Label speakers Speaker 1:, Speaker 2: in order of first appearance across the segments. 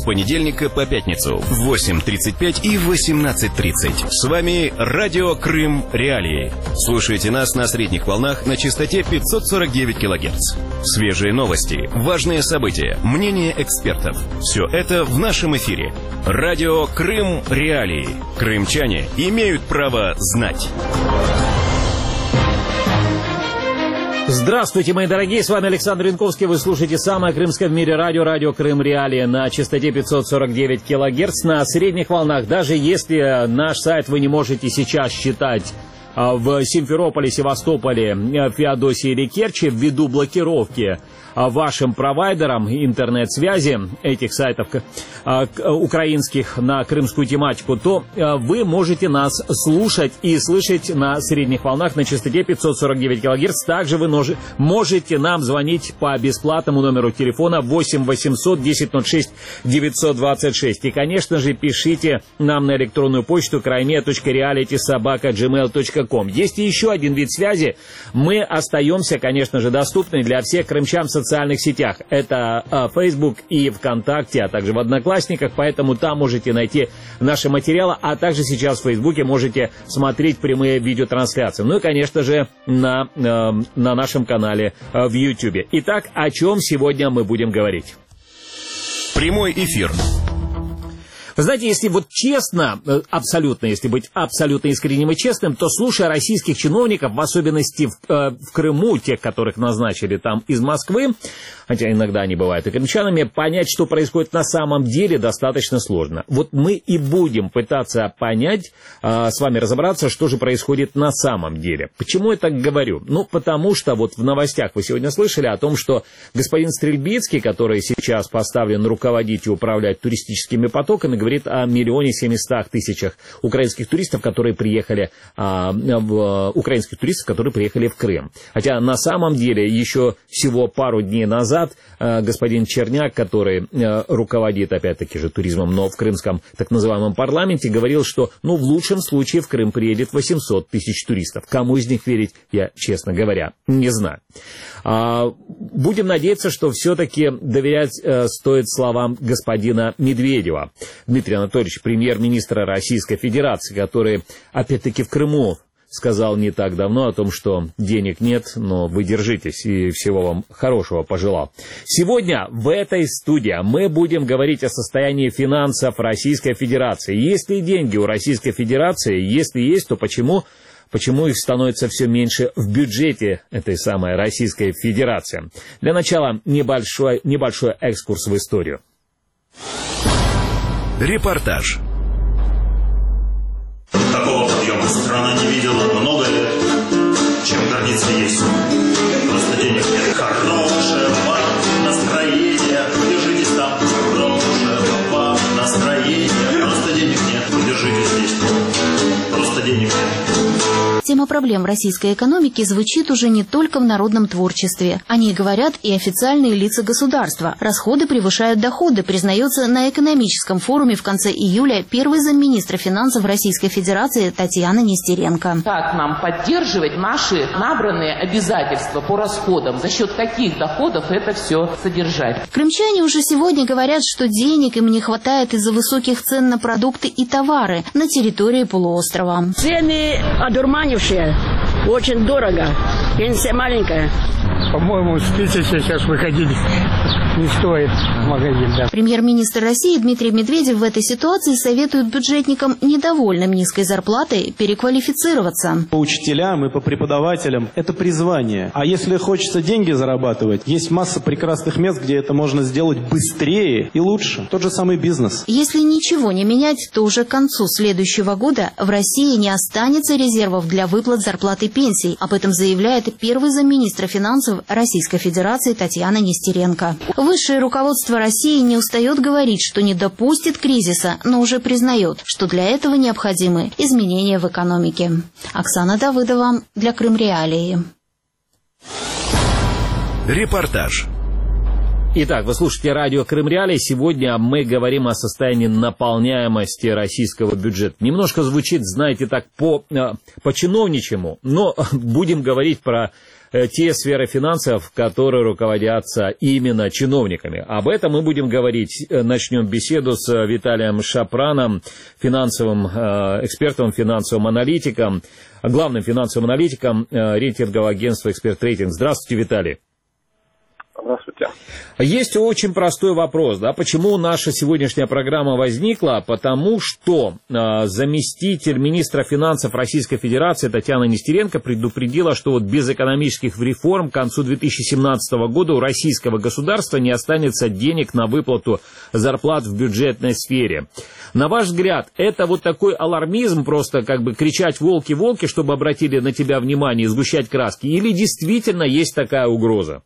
Speaker 1: понедельника по пятницу в 8:35 и 18:30. С вами Радио Крым Реалии. Слушайте нас на средних волнах на частоте 549 кГц. Свежие новости, важные события, мнения экспертов. Все это в нашем эфире. Радио Крым Реалии. Крымчане имеют право знать.
Speaker 2: Здравствуйте, мои дорогие, с вами Александр Янковский. Вы слушаете самое крымское в мире радио Крым Реалии на частоте 549 кГц на средних волнах. Даже если наш сайт вы не можете сейчас читать в Симферополе, Севастополе, Феодосии или Керчи ввиду блокировки вашим провайдерам интернет-связи этих сайтов украинских на крымскую тематику, то вы можете нас слушать и слышать на средних волнах на частоте 549 кГц. Также вы можете нам звонить по бесплатному номеру телефона 8 800 1006 926. И, конечно же, пишите нам на электронную почту krime.reality@gmail.com. Есть и еще один вид связи. Мы остаемся, конечно же, доступны для всех крымчан в социальных сетях. Это Facebook и ВКонтакте, а также в Одноклассниках, поэтому там можете найти наши материалы, а также сейчас в Фейсбуке можете смотреть прямые видеотрансляции. Ну и, конечно же, на нашем канале в YouTube. Итак, о чем сегодня мы будем говорить?
Speaker 1: Прямой эфир.
Speaker 2: Вы знаете, если вот честно, если быть абсолютно искренним и честным, то, слушая российских чиновников, в особенности в Крыму, тех, которых назначили там из Москвы, хотя иногда они бывают и крымчанами, понять, что происходит на самом деле, достаточно сложно. Вот мы и будем пытаться понять, с вами разобраться, что же происходит на самом деле. Почему я так говорю? Ну, потому что вот в новостях вы сегодня слышали о том, что господин Стрельбицкий, который сейчас поставлен руководить и управлять туристическими потоками, говорит о 1 700 000 украинских туристов, которые приехали в Крым. Хотя на самом деле еще всего пару дней назад господин Черняк, который руководит опять-таки же туризмом, но в крымском так называемом парламенте, говорил, что в лучшем случае в Крым приедет 800 000 туристов. Кому из них верить, я, честно говоря, не знаю. Будем надеяться, что все-таки доверять стоит словам господина Медведева. Дмитрий Анатольевич, премьер-министра Российской Федерации, который, опять-таки, в Крыму сказал не так давно о том, что денег нет, но вы держитесь, и всего вам хорошего пожелал. Сегодня в этой студии мы будем говорить о состоянии финансов Российской Федерации. Есть ли деньги у Российской Федерации? Если есть, то почему их становится все меньше в бюджете этой самой Российской Федерации? Для начала небольшой экскурс в историю.
Speaker 1: Репортаж.
Speaker 3: Такого подъема страна не видела много лет. Чем гордиться есть. Просто денег нет. Хорошего вам настроения. Держитесь там. Хорошего вам настроения. Просто денег нет. Держитесь здесь. Просто денег нет.
Speaker 4: Тема проблем российской экономики звучит уже не только в народном творчестве. О ней говорят и официальные лица государства. Расходы превышают доходы, признается на экономическом форуме в конце июля первый замминистра финансов Российской Федерации Татьяна Нестеренко.
Speaker 5: Как нам поддерживать наши набранные обязательства по расходам? За счет каких доходов это все содержать?
Speaker 4: Крымчане уже сегодня говорят, что денег им не хватает из-за высоких цен на продукты и товары на территории полуострова.
Speaker 6: Цены одурманившие. Очень дорого. Пенсия маленькая.
Speaker 7: По-моему, с 1000 сейчас выходить не стоит в магазин. Да.
Speaker 4: Премьер-министр России Дмитрий Медведев в этой ситуации советует бюджетникам, недовольным низкой зарплатой, переквалифицироваться.
Speaker 8: По учителям и по преподавателям это призвание. А если хочется деньги зарабатывать, есть масса прекрасных мест, где это можно сделать быстрее и лучше. Тот же самый бизнес.
Speaker 4: Если ничего не менять, то уже к концу следующего года в России не останется резервов для выплат зарплат и пенсий. Об этом заявляет первый замминистра финансов Российской Федерации Татьяна Нестеренко. Высшее руководство России не устает говорить, что не допустит кризиса, но уже признает, что для этого необходимы изменения в экономике. Оксана Давыдова для Крым Реалии.
Speaker 1: Репортаж.
Speaker 2: Итак, вы слушаете радио Крым Реалии. Сегодня мы говорим о состоянии наполняемости российского бюджета. Немножко звучит, знаете, так по-чиновничьему, но будем говорить про те сферы финансов, которые руководятся именно чиновниками. Об этом мы будем говорить. Начнем беседу с Виталием Шапраном, финансовым экспертом, финансовым аналитиком, главным финансовым аналитиком рейтингового агентства «Эксперт Рейтинг». Здравствуйте, Виталий.
Speaker 9: Здравствуйте.
Speaker 2: Есть очень простой вопрос, да, почему наша сегодняшняя программа возникла? Потому что заместитель министра финансов Российской Федерации Татьяна Нестеренко предупредила, что вот без экономических реформ к концу 2017 года у российского государства не останется денег на выплату зарплат в бюджетной сфере. На ваш взгляд, это вот такой алармизм, просто как бы кричать «волки, волки», чтобы обратили на тебя внимание и сгущать краски, или действительно есть такая угроза?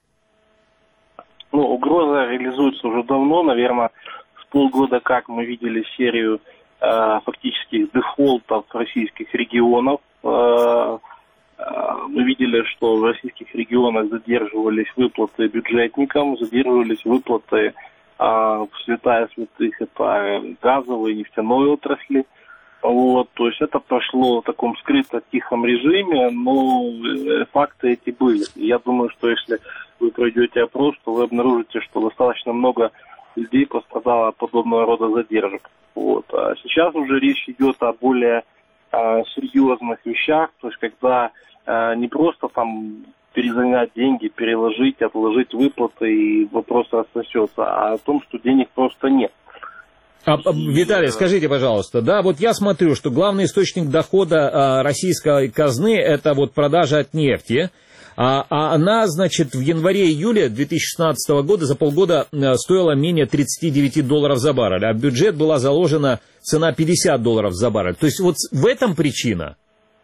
Speaker 9: Ну, угроза реализуется уже давно, наверное, с полгода, как мы видели серию фактических дефолтов российских регионов. Мы видели, что в российских регионах задерживались выплаты бюджетникам, задерживались выплаты в святая святых, это газовой и нефтяной отрасли. Вот, то есть это прошло в таком скрыто-тихом режиме, но факты эти были. И я думаю, что если вы пройдете опрос, то вы обнаружите, что достаточно много людей пострадало от подобного рода задержек. Вот. А сейчас уже речь идет о более серьезных вещах, то есть когда не просто там перезанять деньги, переложить, отложить выплаты и вопрос рассосется, а о том, что денег просто нет.
Speaker 2: Виталий, скажите, пожалуйста, да, вот я смотрю, что главный источник дохода российской казны – это вот продажа от нефти, а она, значит, в январе-июле 2016 года за полгода стоила менее $39 за баррель, а в бюджет была заложена цена $50 за баррель. То есть вот в этом причина?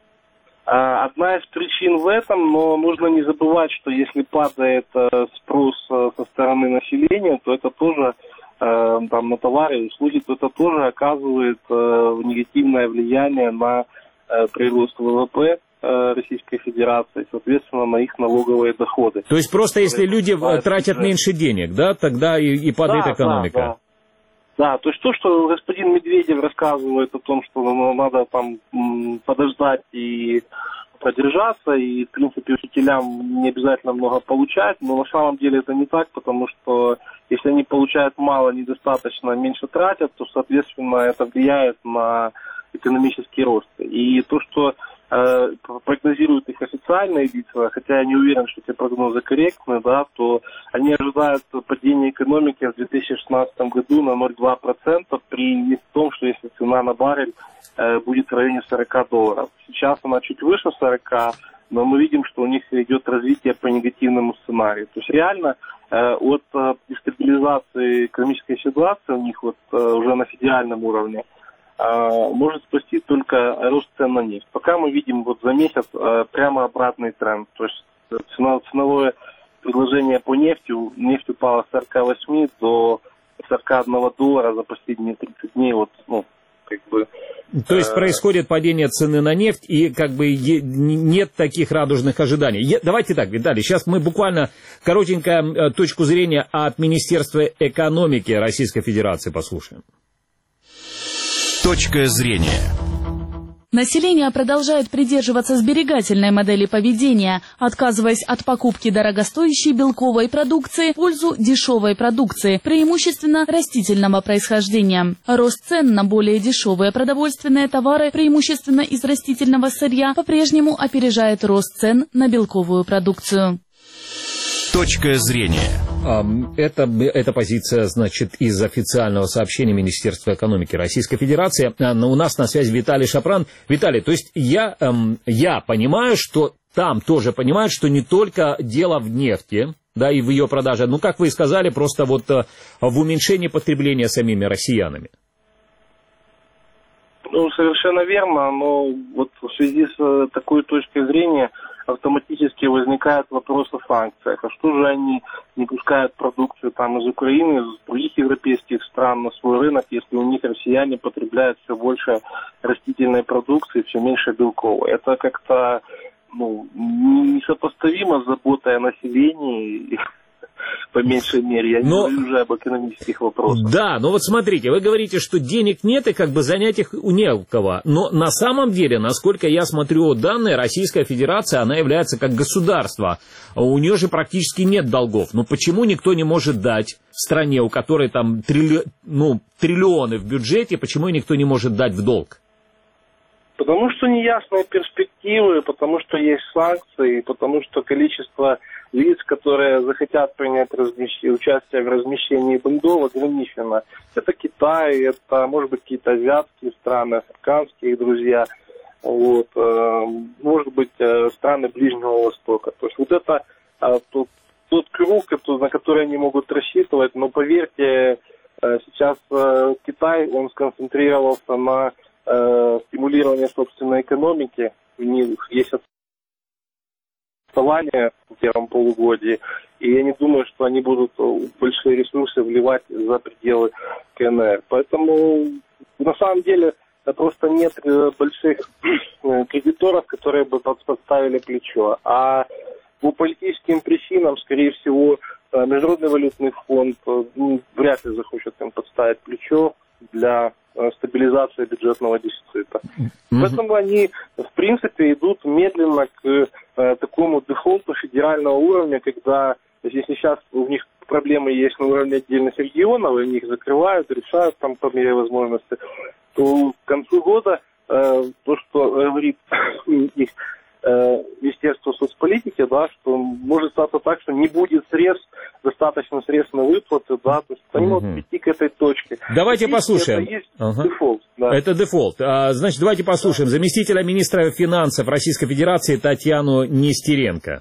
Speaker 9: Одна из причин в этом, но нужно не забывать, что если падает спрос со стороны населения, то это тоже там, на товары и услуги, то это тоже оказывает негативное влияние на прирост ВВП Российской Федерации, соответственно, на их налоговые доходы.
Speaker 2: То есть просто если люди тратят меньше денег, да, тогда и падает экономика?
Speaker 9: Да, то есть то, что господин Медведев рассказывает о том, что надо там подождать и продержаться, и, в принципе, учителям не обязательно много получать, но на самом деле это не так, потому что если они получают мало, недостаточно, меньше тратят, то, соответственно, это влияет на экономический рост. И то, что прогнозируют их официальные лица, хотя я не уверен, что эти прогнозы корректны, да, то они ожидают падения экономики в 2016 году на 0,2% при том, что если цена на баррель будет в районе $40. Сейчас она чуть выше 40, но мы видим, что у них идет развитие по негативному сценарию. То есть реально от дестабилизации экономической ситуации у них вот уже на федеральном уровне может спасти только рост цен на нефть. Пока мы видим вот за месяц прямо обратный тренд. То есть ценовое предложение по нефти, нефть упала с 48 до $41 за последние 30 дней. Вот, ну, как бы,
Speaker 2: то есть происходит падение цены на нефть, и как бы нет таких радужных ожиданий. Давайте так, Виталий, сейчас мы буквально коротенько точку зрения от Министерства экономики Российской Федерации послушаем.
Speaker 1: Точка зрения.
Speaker 10: Население продолжает придерживаться сберегательной модели поведения, отказываясь от покупки дорогостоящей белковой продукции в пользу дешевой продукции, преимущественно растительного происхождения. Рост цен на более дешевые продовольственные товары, преимущественно из растительного сырья, по-прежнему опережает рост цен на белковую продукцию.
Speaker 1: Точка зрения.
Speaker 2: Это позиция, значит, из официального сообщения Министерства экономики Российской Федерации. У нас на связи Виталий Шапран. Виталий, то есть я понимаю, что там тоже понимают, что не только дело в нефти, да, и в ее продаже, ну, как вы и сказали, просто вот в уменьшении потребления самими россиянами.
Speaker 9: Ну, совершенно верно, но вот в связи с такой точкой зрения автоматически возникает вопрос о санкциях. А что же они не пускают продукцию там из Украины, из других европейских стран на свой рынок, если у них россияне потребляют все больше растительной продукции, все меньше белковой? Это как-то несопоставимо с заботой о населении по меньшей мере. Я не говорю уже об экономических вопросах.
Speaker 2: Да, но вот смотрите, вы говорите, что денег нет и как бы занять их не у кого. Но на самом деле, насколько я смотрю данные, Российская Федерация, она является как государство. У нее же практически нет долгов. Но почему никто не может дать стране, у которой там триллионы в бюджете, почему никто не может дать в долг?
Speaker 9: Потому что неясные перспективы, потому что есть санкции, потому что количество лиц, которые захотят принять участие в размещении бандов, ограничено. Это Китай, это, может быть, какие-то азиатские страны, африканские друзья, вот, может быть, страны Ближнего Востока. То есть вот это тот круг, на который они могут рассчитывать, но поверьте, сейчас Китай, он сконцентрировался на стимулирование собственной экономики. У них есть отставание в первом полугодии, и я не думаю, что они будут большие ресурсы вливать за пределы КНР. Поэтому на самом деле просто нет больших кредиторов, которые бы подставили плечо. А по политическим причинам, скорее всего, Международный валютный фонд вряд ли захочет им подставить плечо для стабилизации бюджетного дефицита. Поэтому они, в принципе, идут медленно к такому дефолту федерального уровня, когда, если сейчас у них проблемы есть на уровне отдельных регионов, и они их закрывают, решают там по мере возможности, то к концу года то, что говорит их Министерство соцполитики, да, что может статься так, что не будет достаточно средств на выплаты, да, то есть они могут прийти к этой точке.
Speaker 2: Давайте послушаем.
Speaker 9: Это есть дефолт. Да.
Speaker 2: Это дефолт. Значит, давайте послушаем заместителя министра финансов Российской Федерации Татьяну Нестеренко.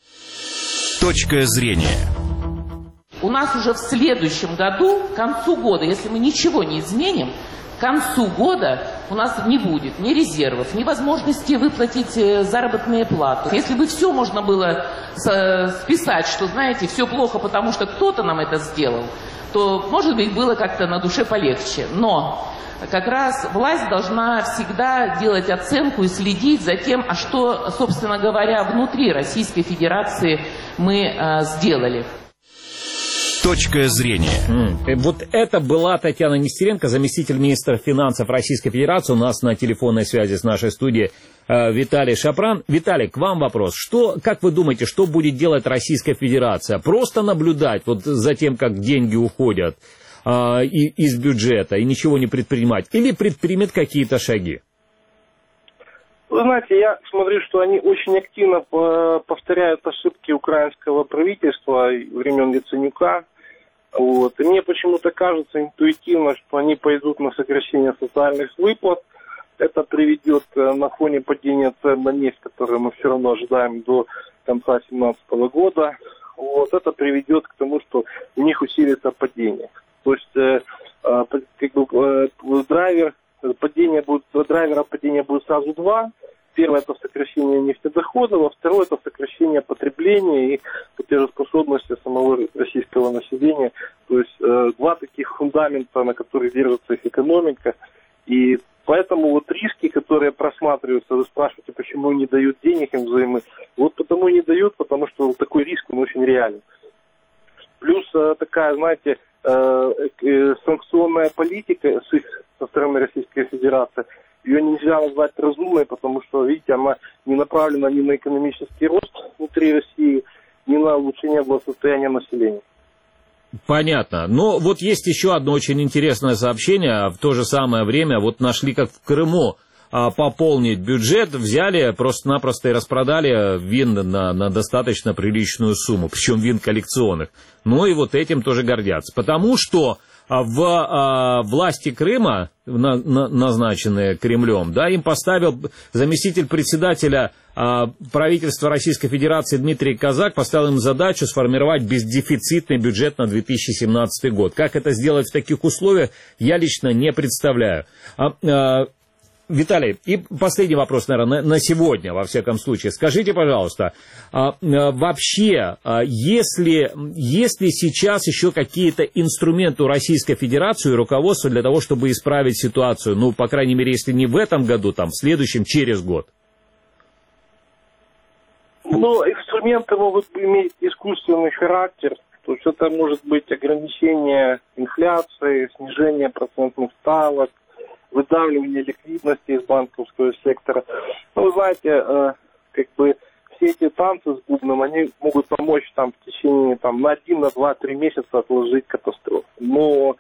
Speaker 1: Точка зрения.
Speaker 5: У нас уже в следующем году, к концу года, если мы ничего не изменим, к концу года у нас не будет ни резервов, ни возможности выплатить заработные платы. Если бы все можно было списать, что, знаете, все плохо, потому что кто-то нам это сделал, то, может быть, было как-то на душе полегче. Но как раз власть должна всегда делать оценку и следить за тем, а что, собственно говоря, внутри Российской Федерации мы сделали.
Speaker 1: Точка зрения.
Speaker 2: Вот это была Татьяна Нестеренко, заместитель министра финансов Российской Федерации. У нас на телефонной связи с нашей студией Виталий Шапран. Виталий, к вам вопрос. Как вы думаете, что будет делать Российская Федерация? Просто наблюдать вот за тем, как деньги уходят из бюджета и ничего не предпринимать? Или предпримет какие-то шаги?
Speaker 9: Вы знаете, я смотрю, что они очень активно повторяют ошибки украинского правительства времен Яценюка. Вот. И мне почему-то кажется интуитивно, что они пойдут на сокращение социальных выплат. Это приведет на фоне падения цен на нефть, которое мы все равно ожидаем до конца 2017 года. Вот. Это приведет к тому, что у них усилится падение. То есть драйвера падения будет сразу два. Первое – это сокращение нефтедохода, а второе – это сокращение потребления и платежеспособности самого российского населения. То есть два таких фундамента, на которых держится их экономика. И поэтому вот риски, которые просматриваются, вы спрашиваете, почему не дают денег им взаймы. Вот потому и не дают, потому что такой риск, он очень реален. Плюс такая, знаете, санкционная политика со стороны Российской Федерации, ее нельзя назвать разумной, потому что, видите, она не направлена ни на экономический рост внутри России, ни на улучшение благосостояния населения.
Speaker 2: Понятно. Но вот есть еще одно очень интересное сообщение. В то же самое время вот нашли, как в Крыму, пополнить бюджет, взяли просто-напросто и распродали вин на достаточно приличную сумму, причем вин коллекционных. Ну и вот этим тоже гордятся. Потому что в власти Крыма, назначенные Кремлем, да, им поставил заместитель председателя правительства Российской Федерации Дмитрий Казак, поставил им задачу сформировать бездефицитный бюджет на 2017 год. Как это сделать в таких условиях, я лично не представляю. Виталий, и последний вопрос, наверное, на сегодня, во всяком случае. Скажите, пожалуйста, вообще, есть ли сейчас еще какие-то инструменты у Российской Федерации и руководства для того, чтобы исправить ситуацию, ну, по крайней мере, если не в этом году, там, в следующем, через год?
Speaker 9: Ну, инструменты могут иметь искусственный характер, То есть это может быть ограничение инфляции, снижение процентных ставок, выдавливание ликвидности из банковского сектора. Ну, вы знаете, как бы все эти танцы с бубном, они могут помочь там в течение на 1, на 2-3 месяца отложить катастрофу. Но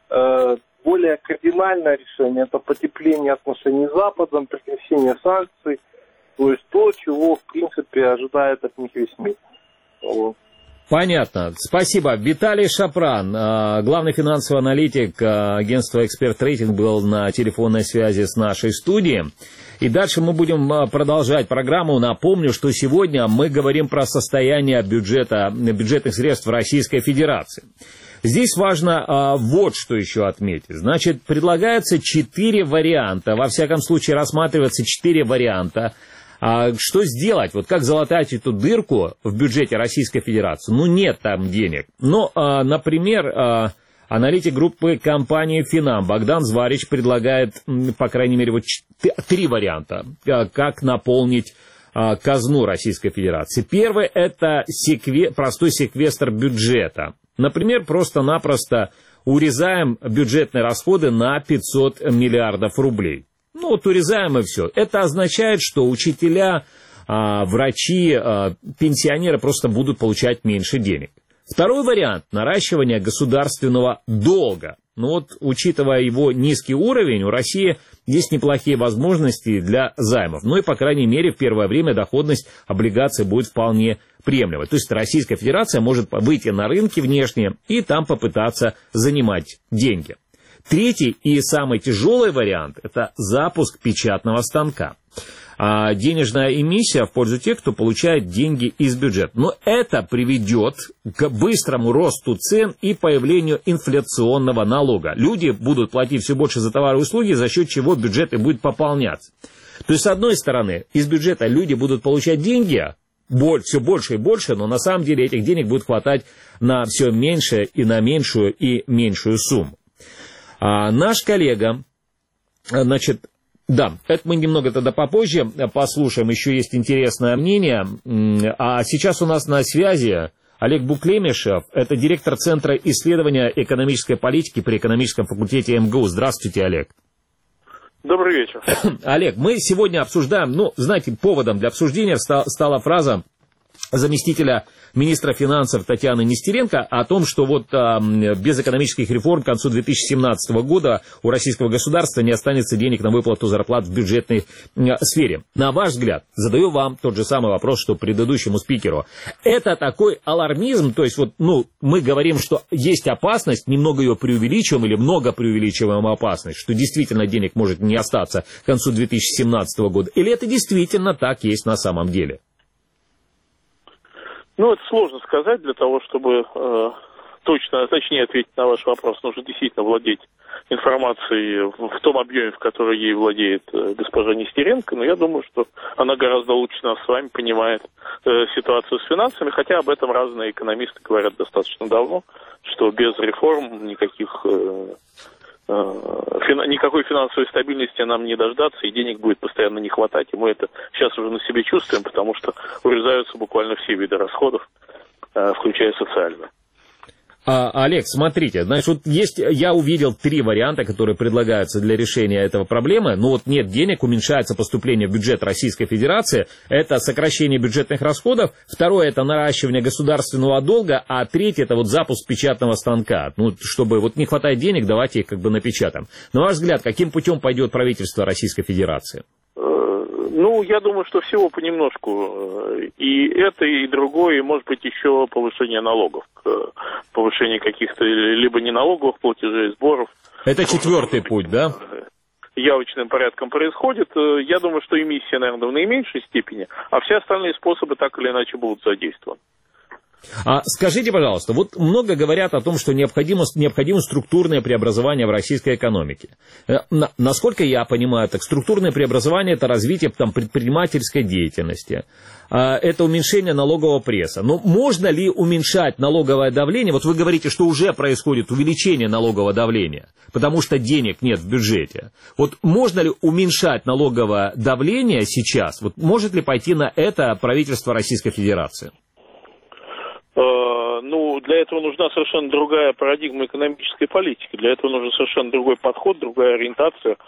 Speaker 9: более кардинальное решение – это потепление отношений с Западом, прекращение санкций, то есть то, чего, в принципе, ожидает от них весь мир. Вот.
Speaker 2: Понятно. Спасибо. Виталий Шапран, главный финансовый аналитик агентства «Эксперт Рейтинг», был на телефонной связи с нашей студией. И дальше мы будем продолжать программу. Напомню, что сегодня мы говорим про состояние бюджетных средств Российской Федерации. Здесь важно вот что еще отметить. Значит, предлагается 4 варианта. Во всяком случае, рассматривается 4 варианта. Что сделать? Вот как залатать эту дырку в бюджете Российской Федерации? Ну, нет там денег. Но, например, аналитик группы компании «Финам» Богдан Зварич предлагает, по крайней мере, вот 3 варианта, как наполнить казну Российской Федерации. Первый – это простой секвестр бюджета. Например, просто-напросто урезаем бюджетные расходы на 500 миллиардов рублей. Ну, вот урезаем и все. Это означает, что учителя, врачи, пенсионеры просто будут получать меньше денег. Второй вариант – наращивание государственного долга. Но вот, учитывая его низкий уровень, у России есть неплохие возможности для займов. Ну и, по крайней мере, в первое время доходность облигаций будет вполне приемлемой. То есть Российская Федерация может выйти на рынки внешние и там попытаться занимать деньги. Третий и самый тяжелый вариант – это запуск печатного станка. Денежная эмиссия в пользу тех, кто получает деньги из бюджета. Но это приведет к быстрому росту цен и появлению инфляционного налога. Люди будут платить все больше за товары и услуги, за счет чего бюджет и будет пополняться. То есть, с одной стороны, из бюджета люди будут получать деньги, все больше и больше, но на самом деле этих денег будет хватать на все меньше и на меньшую и меньшую сумму. Наш коллега, значит, да, это мы немного тогда попозже послушаем, еще есть интересное мнение. А сейчас у нас на связи Олег Буклемишев, это директор Центра исследования экономической политики при экономическом факультете МГУ. Здравствуйте, Олег.
Speaker 11: Добрый вечер.
Speaker 2: Олег, мы сегодня обсуждаем, знаете, поводом для обсуждения стала фраза заместителя министра финансов Татьяны Нестеренко о том, что вот без экономических реформ к концу 2017 года у российского государства не останется денег на выплату зарплат в бюджетной сфере. На ваш взгляд, задаю вам тот же самый вопрос, что предыдущему спикеру. Это такой алармизм, то есть вот, мы говорим, что есть опасность, немного ее преувеличиваем или много преувеличиваем опасность, что действительно денег может не остаться к концу 2017 года, или это действительно так есть на самом деле?
Speaker 11: Это сложно сказать. Для того, чтобы точнее ответить на ваш вопрос, нужно действительно владеть информацией в том объеме, в которой ей владеет госпожа Нестеренко. Но я думаю, что она гораздо лучше нас с вами понимает ситуацию с финансами, хотя об этом разные экономисты говорят достаточно давно, что без реформ никакой финансовой стабильности нам не дождаться, и денег будет постоянно не хватать. И мы это сейчас уже на себе чувствуем, потому что урезаются буквально все виды расходов, включая социальные.
Speaker 2: Олег, смотрите, значит, я увидел 3 варианта, которые предлагаются для решения этого проблемы. Нет денег, уменьшается поступление в бюджет Российской Федерации, это сокращение бюджетных расходов. Второе – это наращивание государственного долга, а третье – это запуск печатного станка. Чтобы не хватает денег, давайте их напечатаем. На ваш взгляд, каким путем пойдет правительство Российской Федерации?
Speaker 11: Я думаю, что всего понемножку. И это, и другое, и, может быть, еще повышение налогов. Повышение каких-то либо неналоговых платежей, сборов.
Speaker 2: Это 4-й путь, да?
Speaker 11: Явочным порядком происходит. Я думаю, что эмиссия, наверное, в наименьшей степени, а все остальные способы так или иначе будут задействованы.
Speaker 2: Скажите, пожалуйста, много говорят о том, что необходимо структурное преобразование в российской экономике. Насколько я понимаю, так структурное преобразование – это развитие предпринимательской деятельности, это уменьшение налогового пресса. Но можно ли уменьшать налоговое давление? Вот вы говорите, что уже происходит увеличение налогового давления, потому что денег нет в бюджете. Можно ли уменьшать налоговое давление сейчас? Может ли пойти на это правительство Российской Федерации?
Speaker 11: для этого нужна совершенно другая парадигма экономической политики. Для этого нужен совершенно другой подход, другая ориентация.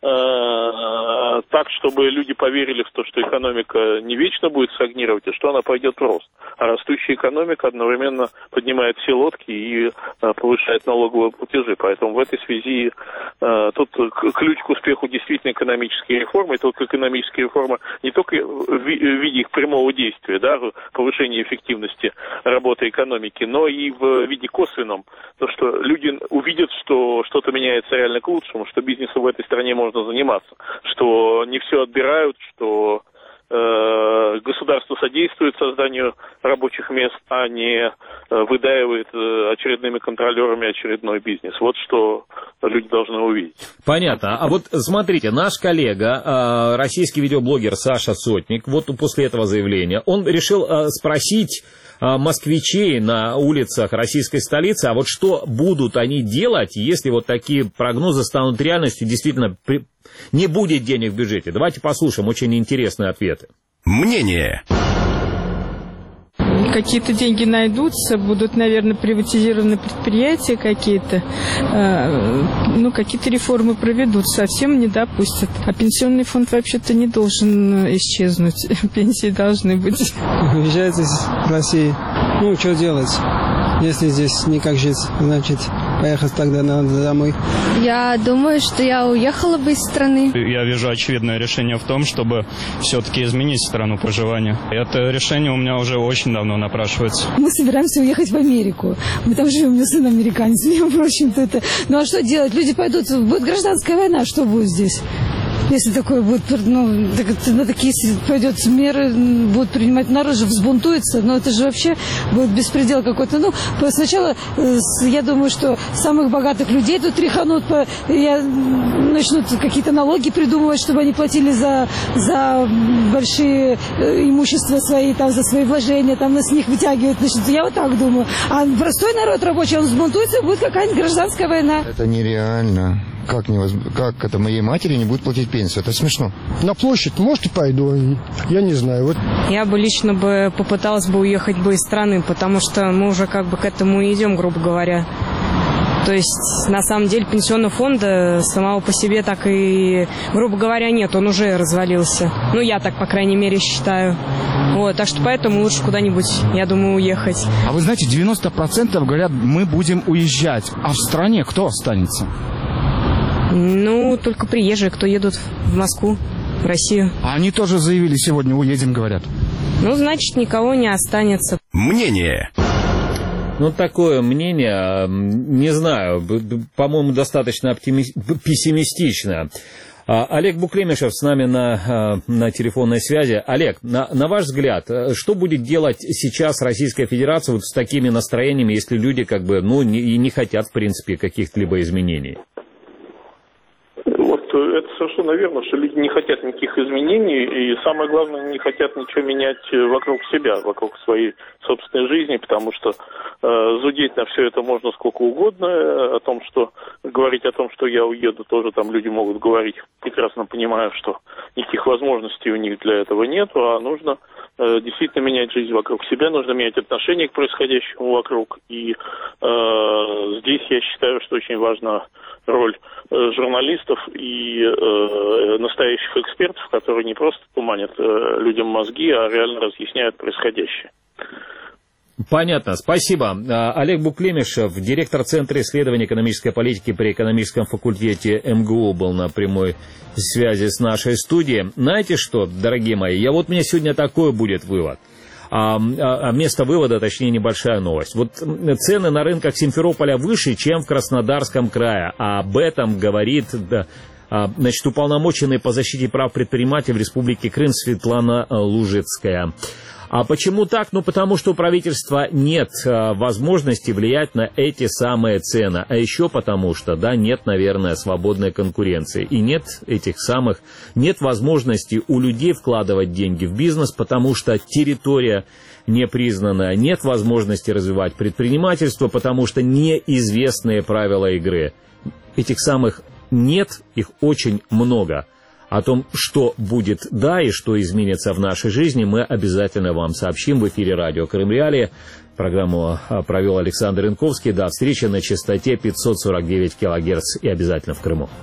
Speaker 11: Так, чтобы люди поверили в то, что экономика не вечно будет стагнировать, а что она пойдет в рост. А растущая экономика одновременно поднимает все лодки и повышает налоговые платежи. Поэтому в этой связи тут ключ к успеху действительно экономические реформы. И только экономические реформы не только в виде их прямого действия, да, повышения эффективности работы экономики, но и в виде косвенном. То, что люди увидят, что что-то меняется реально к лучшему, что бизнесом в этой стране можно заниматься, что не все отбирают, что государство содействует созданию рабочих мест, а не выдаивает очередными контролерами очередной бизнес. Вот что люди должны увидеть.
Speaker 2: Понятно. А вот смотрите, наш коллега, российский видеоблогер Саша Сотник, вот после этого заявления, он решил спросить москвичей на улицах российской столицы, а вот что будут они делать, если вот такие прогнозы станут реальностью, действительно не будет денег в бюджете. Давайте послушаем очень интересные ответы.
Speaker 1: Мнение.
Speaker 12: Какие-то деньги найдутся, будут, наверное, приватизированы предприятия какие-то, какие-то реформы проведут, совсем не допустят. А пенсионный фонд вообще-то не должен исчезнуть, пенсии должны быть.
Speaker 13: Уезжать из России, что делать? Если здесь никак жить, значит, поехать тогда надо домой.
Speaker 14: Я думаю, что я уехала бы из страны.
Speaker 15: Я вижу очевидное решение в том, чтобы все-таки изменить страну проживания. Это решение у меня уже очень давно напрашивается.
Speaker 16: Мы собираемся уехать в Америку. Мы там живем, у меня сын американец, в общем-то это. Ну а что делать? Люди пойдут, будет гражданская война, что будет здесь? Если такое будет, на такие пойдет меры, будут принимать, народ же взбунтуется, но это же вообще будет беспредел какой-то. Сначала, я думаю, что самых богатых людей тут тряханут, начнут какие-то налоги придумывать, чтобы они платили за большие имущества свои, там, за свои вложения, там, с них вытягивают. Значит, я вот так думаю. А простой народ рабочий, он взбунтуется, будет какая-нибудь гражданская война.
Speaker 17: Это нереально. Как это моей матери не будет платить пенсию? Это смешно.
Speaker 18: На площадь, может, и пойду. Я не знаю. Вот.
Speaker 19: Я бы лично попыталась уехать из страны, потому что мы уже к этому и идем, грубо говоря. То есть, на самом деле, пенсионного фонда самого по себе так и, грубо говоря, нет. Он уже развалился. Я так, по крайней мере, считаю. Так что поэтому лучше куда-нибудь, я думаю, уехать.
Speaker 20: А вы знаете, 90% говорят, мы будем уезжать. А в стране кто останется?
Speaker 19: Только приезжие, кто едут в Москву, в Россию.
Speaker 20: А они тоже заявили сегодня, уедем, говорят.
Speaker 19: Значит, никого не останется.
Speaker 1: Мнение.
Speaker 2: Такое мнение, не знаю, по-моему, достаточно пессимистично. Олег Буклемишев с нами на телефонной связи. Олег, на ваш взгляд, что будет делать сейчас Российская Федерация с такими настроениями, если люди не хотят, в принципе, каких-либо изменений?
Speaker 11: Это совершенно верно, что люди не хотят никаких изменений, и самое главное, не хотят ничего менять вокруг себя, вокруг своей собственной жизни, потому что зудеть на все это можно сколько угодно, говорить о том, что я уеду, тоже там люди могут говорить, прекрасно понимая, что никаких возможностей у них для этого нету, а нужно действительно менять жизнь вокруг себя, нужно менять отношение к происходящему вокруг, и здесь я считаю, что очень важна роль журналистов и настоящих экспертов, которые не просто туманят людям мозги, а реально разъясняют происходящее.
Speaker 2: Понятно, спасибо. Олег Буклемишев, директор Центра исследований экономической политики при экономическом факультете МГУ, был на прямой связи с нашей студией. Знаете что, дорогие мои, у меня сегодня такой будет вывод. А вместо вывода, точнее, небольшая новость. Цены на рынках Симферополя выше, чем в Краснодарском крае. А об этом говорит уполномоченный по защите прав предпринимателей в Республике Крым Светлана Лужицкая. А почему так? Потому что у правительства нет возможности влиять на эти самые цены. А еще потому что, нет, наверное, свободной конкуренции. И нет возможности у людей вкладывать деньги в бизнес, потому что территория не признана. Нет возможности развивать предпринимательство, потому что неизвестные правила игры. Этих самых нет, их очень много. О том, что будет «да» и что изменится в нашей жизни, мы обязательно вам сообщим в эфире радио «Крым Реалии». Программу провел Александр Янковский. До встречи на частоте 549 кГц и обязательно в Крыму.